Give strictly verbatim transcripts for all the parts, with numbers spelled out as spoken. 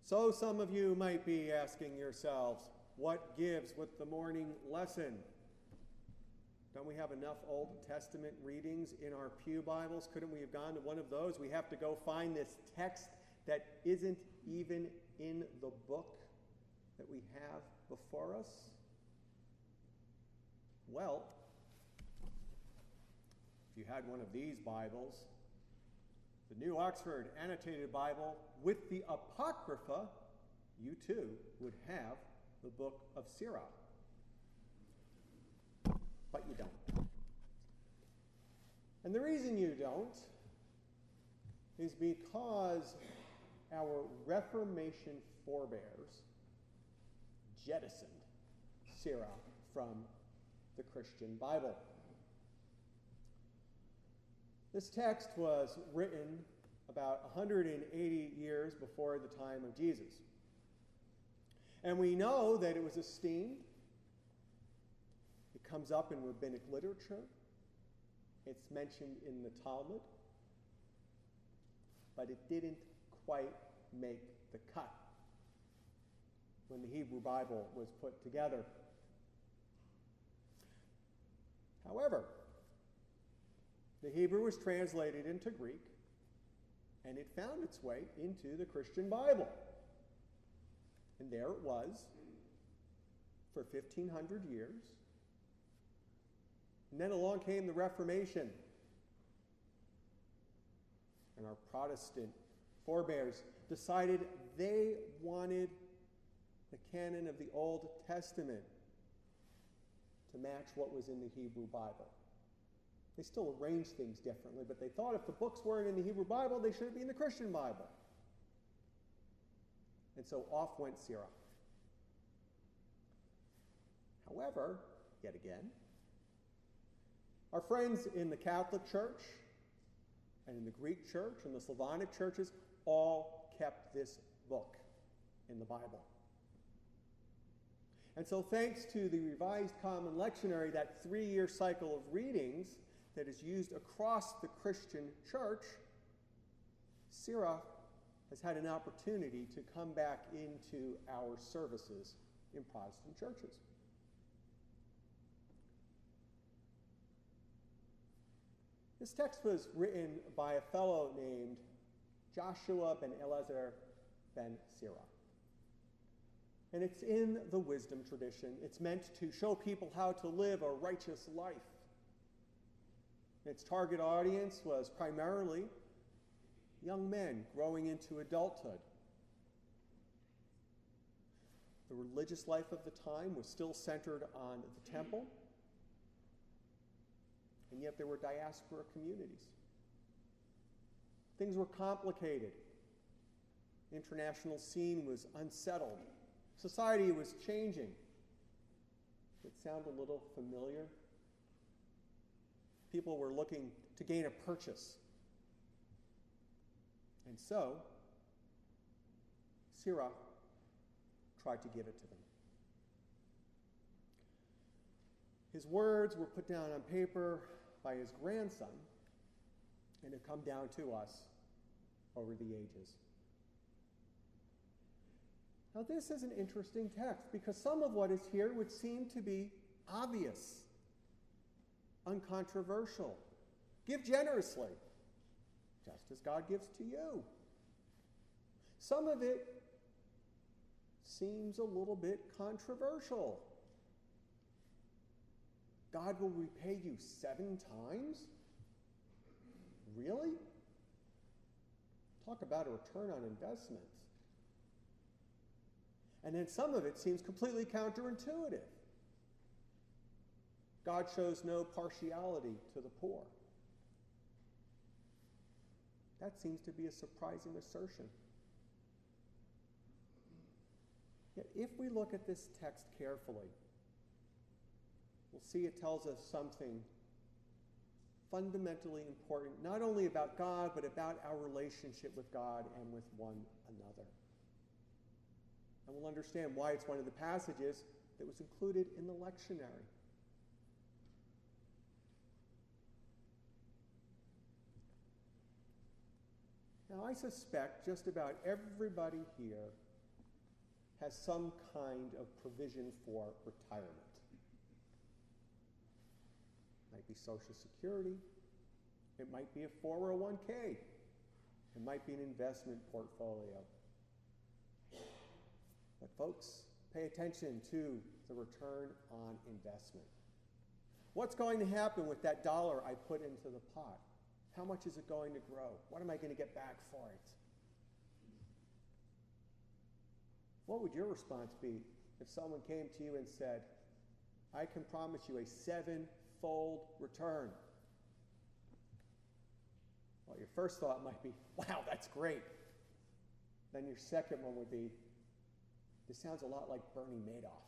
So some of you might be asking yourselves, what gives with the morning lesson? Don't we have enough Old Testament readings in our pew Bibles? Couldn't we have gone to one of those? We have to go find this text that isn't even in the book that we have before us? Well, if you had one of these Bibles, the New Oxford Annotated Bible with the Apocrypha, you too would have the book of Sirach. But you don't. And the reason you don't is because our Reformation forebears jettisoned Sirach from the Christian Bible. This text was written about one hundred eighty years before the time of Jesus. And we know that it was esteemed. It comes up in rabbinic literature. It's mentioned in the Talmud. But it didn't quite make the cut when the Hebrew Bible was put together. However, the Hebrew was translated into Greek, and it found its way into the Christian Bible. And there it was for fifteen hundred years. And then along came the Reformation. And our Protestant forebears decided they wanted the canon of the Old Testament to match what was in the Hebrew Bible. They still arranged things differently, but they thought if the books weren't in the Hebrew Bible, they should be in the Christian Bible. And so off went Sirach. However, yet again, our friends in the Catholic Church and in the Greek Church and the Slavonic churches all kept this book in the Bible. And so thanks to the Revised Common Lectionary, that three-year cycle of readings that is used across the Christian church, Sirach has had an opportunity to come back into our services in Protestant churches. This text was written by a fellow named Joshua ben Elazar ben Sirach. And it's in the wisdom tradition. It's meant to show people how to live a righteous life. Its target audience was primarily young men growing into adulthood. The religious life of the time was still centered on the temple, and yet there were diaspora communities. Things were complicated. The international scene was unsettled. Society was changing. It sound a little familiar? People were looking to gain a purchase. And so, Sirach tried to give it to them. His words were put down on paper by his grandson and have come down to us over the ages. Now, this is an interesting text because some of what is here would seem to be obvious, uncontroversial. Give generously, just as God gives to you. Some of it seems a little bit controversial. God will repay you seven times? Really? Talk about a return on investment. And then some of it seems completely counterintuitive. God shows no partiality to the poor. That seems to be a surprising assertion. Yet if we look at this text carefully, we'll see it tells us something fundamentally important, not only about God, but about our relationship with God and with one another. And we'll understand why it's one of the passages that was included in the lectionary. Now, I suspect just about everybody here has some kind of provision for retirement. It might be Social Security. It might be a four oh one k. It might be an investment portfolio. But folks, pay attention to the return on investment. What's going to happen with that dollar I put into the pot? How much is it going to grow? What am I going to get back for it? What would your response be if someone came to you and said, I can promise you a seven-fold return? Well, your first thought might be, wow, that's great. Then your second one would be, this sounds a lot like Bernie Madoff.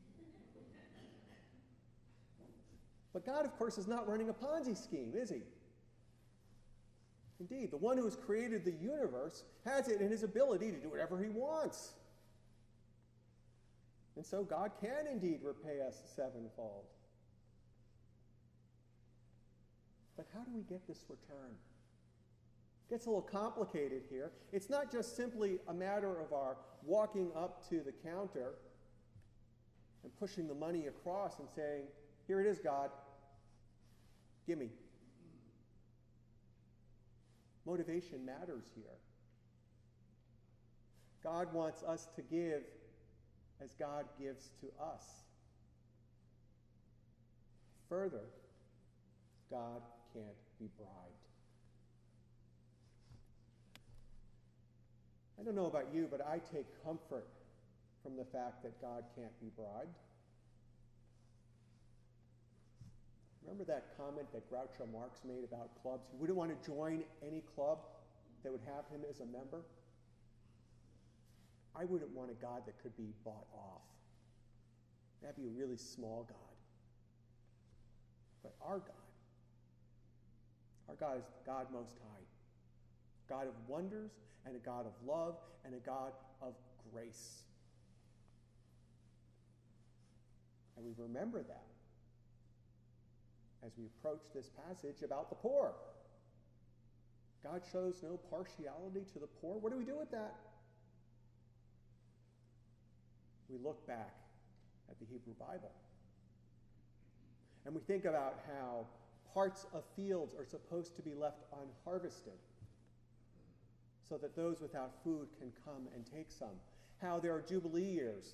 But God, of course, is not running a Ponzi scheme, is he? Indeed, the one who has created the universe has it in his ability to do whatever he wants. And so God can indeed repay us sevenfold. But how do we get this return? It gets a little complicated here. It's not just simply a matter of our walking up to the counter and pushing the money across and saying, here it is, God. Give me. Motivation matters here. God wants us to give as God gives to us. Further, God can't be bribed. I don't know about you, but I take comfort from the fact that God can't be bribed. Remember that comment that Groucho Marx made about clubs? He wouldn't want to join any club that would have him as a member. I wouldn't want a God that could be bought off. That'd be a really small God. But our God, our God is God Most High, God of wonders and a God of love and a God of grace. And we remember that as we approach this passage about the poor. God shows no partiality to the poor. What do we do with that? We look back at the Hebrew Bible. And we think about how parts of fields are supposed to be left unharvested so that those without food can come and take some. How there are Jubilee years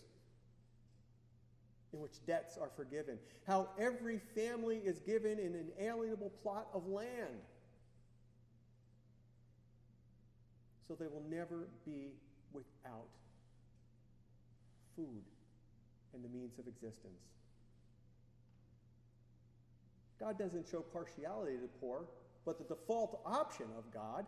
in which debts are forgiven. How every family is given an inalienable plot of land so they will never be without food and the means of existence. God doesn't show partiality to the poor, but the default option of God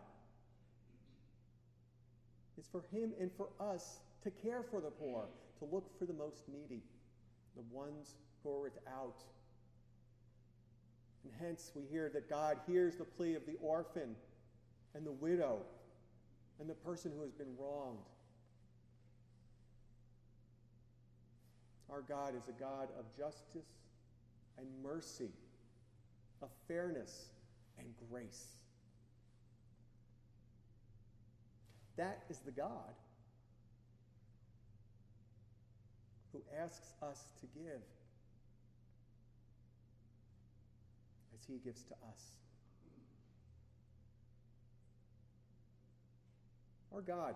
is for him and for us to care for the poor, to look for the most needy, the ones who are without. And hence we hear that God hears the plea of the orphan and the widow and the person who has been wronged. Our God is a God of justice and mercy, of fairness and grace. That is the God who asks us to give as he gives to us. Our God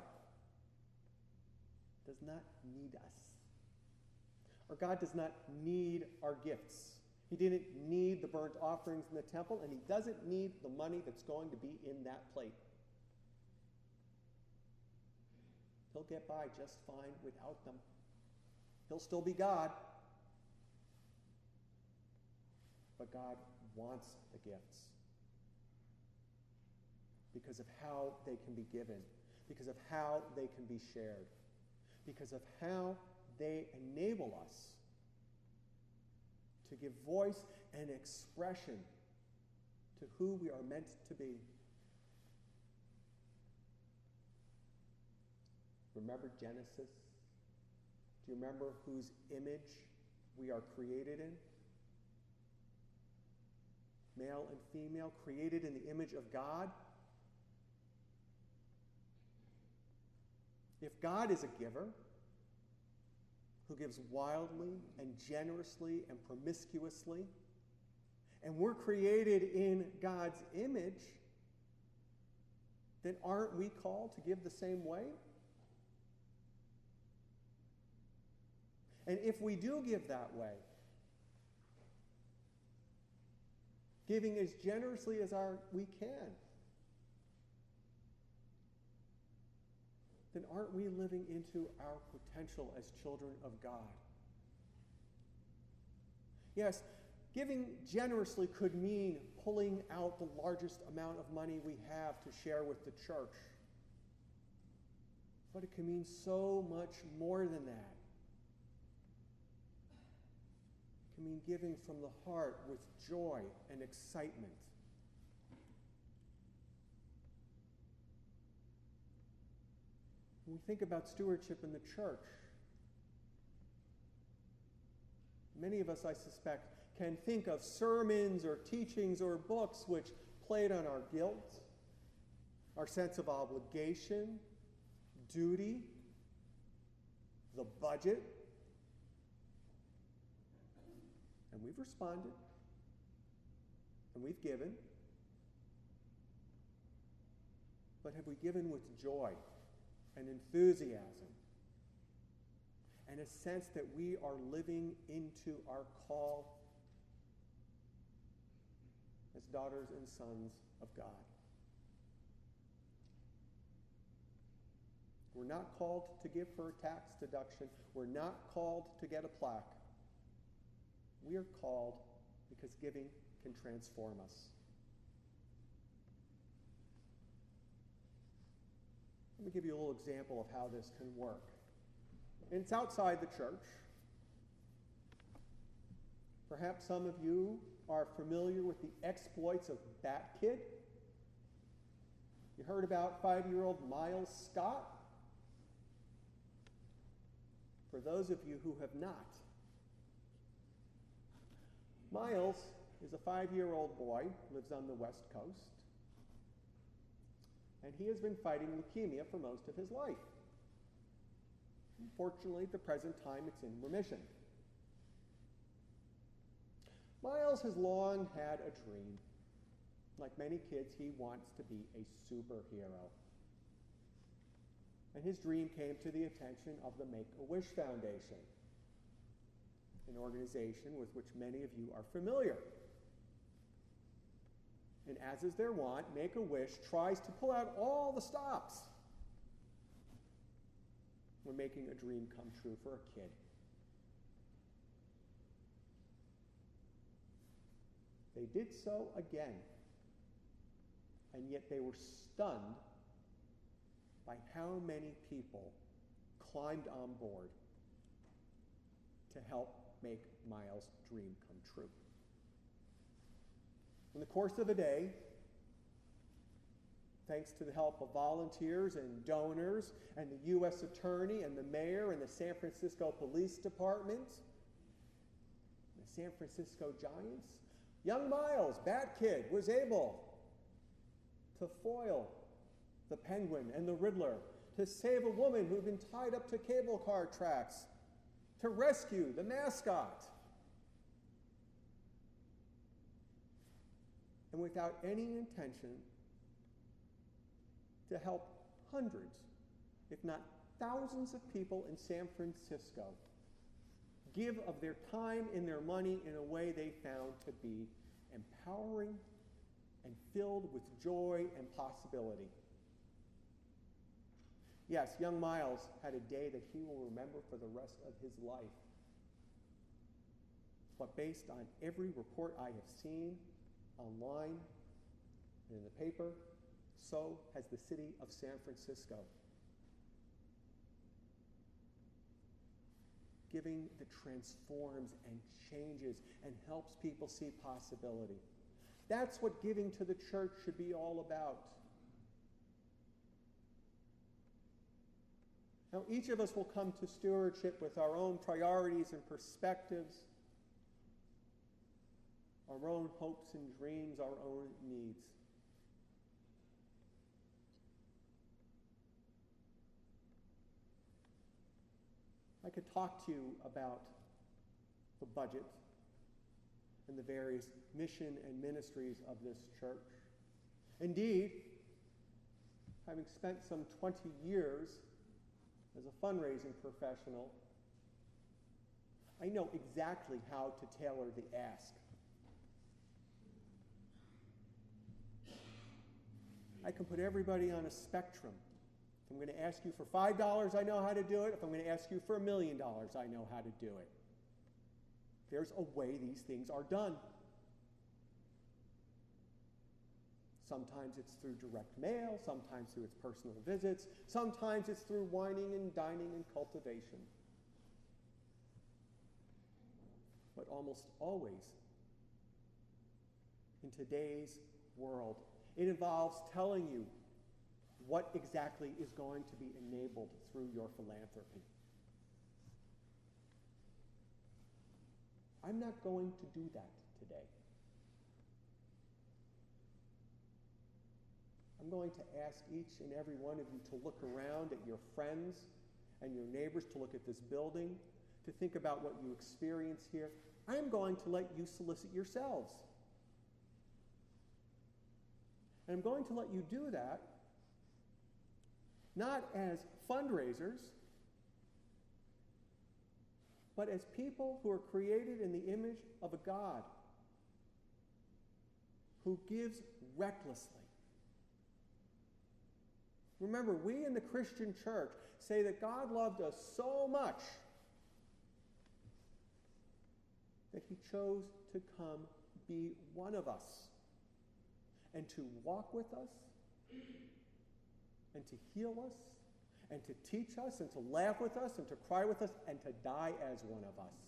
does not need us. Our God does not need our gifts. He didn't need the burnt offerings in the temple, and he doesn't need the money that's going to be in that plate. He'll get by just fine without them. He'll still be God. But God wants the gifts because of how they can be given, because of how they can be shared, because of how they enable us to give voice and expression to who we are meant to be. Remember Genesis? Do you remember whose image we are created in? Male and female, created in the image of God. If God is a giver, who gives wildly and generously and promiscuously, and we're created in God's image, then aren't we called to give the same way? And if we do give that way, giving as generously as our, we can, then aren't we living into our potential as children of God? Yes, giving generously could mean pulling out the largest amount of money we have to share with the church. But it can mean so much more than that. It can mean giving from the heart with joy and excitement. When we think about stewardship in the church, many of us, I suspect, can think of sermons or teachings or books which played on our guilt, our sense of obligation, duty, the budget, and we've responded, and we've given. But have we given with joy and enthusiasm and a sense that we are living into our call as daughters and sons of God? We're not called to give for a tax deduction. We're not called to get a plaque. We are called because giving can transform us. Let me give you a little example of how this can work. And it's outside the church. Perhaps some of you are familiar with the exploits of Bat Kid. You heard about five-year-old Miles Scott? For those of you who have not, Miles is a five-year-old boy, lives on the West Coast, and he has been fighting leukemia for most of his life. Unfortunately, at the present time, it's in remission. Miles has long had a dream. Like many kids, he wants to be a superhero. And his dream came to the attention of the Make-A-Wish Foundation, an organization with which many of you are familiar. And as is their wont, Make-A-Wish tries to pull out all the stops when making a dream come true for a kid. They did so again, and yet they were stunned by how many people climbed on board to help make Miles' dream come true. In the course of a day, thanks to the help of volunteers and donors and the U S Attorney and the Mayor and the San Francisco Police Department, the San Francisco Giants, young Miles, Bat Kid, was able to foil the Penguin and the Riddler, to save a woman who had been tied up to cable car tracks, to rescue the mascot. And without any intention, to help hundreds, if not thousands of people in San Francisco give of their time and their money in a way they found to be empowering and filled with joy and possibility. Yes, young Miles had a day that he will remember for the rest of his life. But based on every report I have seen online and in the paper, so has the city of San Francisco. Giving that transforms and changes and helps people see possibility. That's what giving to the church should be all about. Now, each of us will come to stewardship with our own priorities and perspectives, our own hopes and dreams, our own needs. I I could talk to you about the budget and the various mission and ministries of this church. Indeed, having spent some twenty years as a fundraising professional, I know exactly how to tailor the ask. I can put everybody on a spectrum. If I'm going to ask you for five dollars, I know how to do it. If I'm going to ask you for a million dollars, I know how to do it. There's a way these things are done. Sometimes it's through direct mail, sometimes through its personal visits, sometimes it's through wining and dining and cultivation. But almost always, in today's world, it involves telling you what exactly is going to be enabled through your philanthropy. I'm not going to do that today. I'm going to ask each and every one of you to look around at your friends and your neighbors, to look at this building, to think about what you experience here. I'm going to let you solicit yourselves. And I'm going to let you do that not as fundraisers, but as people who are created in the image of a God who gives recklessly. Remember, we in the Christian church say that God loved us so much that he chose to come be one of us and to walk with us and to heal us and to teach us and to laugh with us and to cry with us and to die as one of us.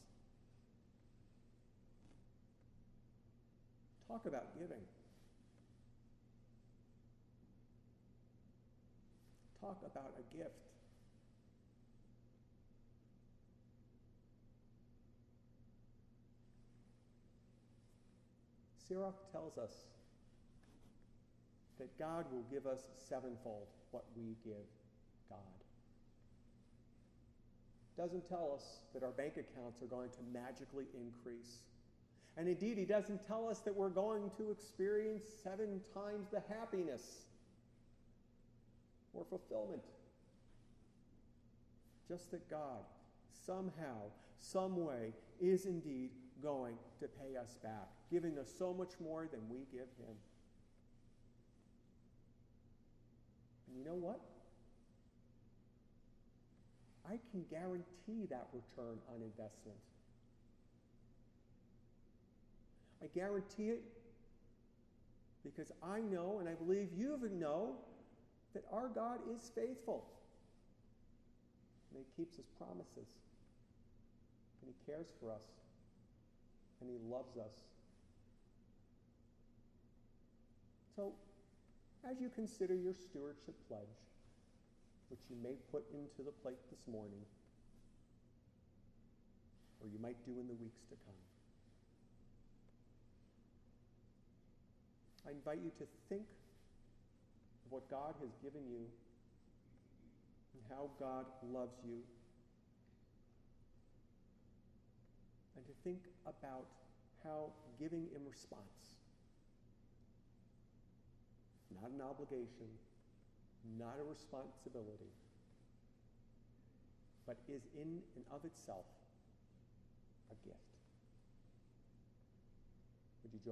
Talk about giving. Talk about a gift. Sirach tells us that God will give us sevenfold what we give God. It doesn't tell us that our bank accounts are going to magically increase. And indeed, he doesn't tell us that we're going to experience seven times the happiness or fulfillment. Just that God, somehow, some way, is indeed going to pay us back, giving us so much more than we give him. And you know what? I can guarantee that return on investment. I guarantee it because I know, and I believe you know, that our God is faithful. And he keeps his promises. And he cares for us. And he loves us. So, as you consider your stewardship pledge, which you may put into the plate this morning, or you might do in the weeks to come, I invite you to think of what God has given you and how God loves you, and to think about how giving in response, not an obligation, not a responsibility, but is in and of itself a gift.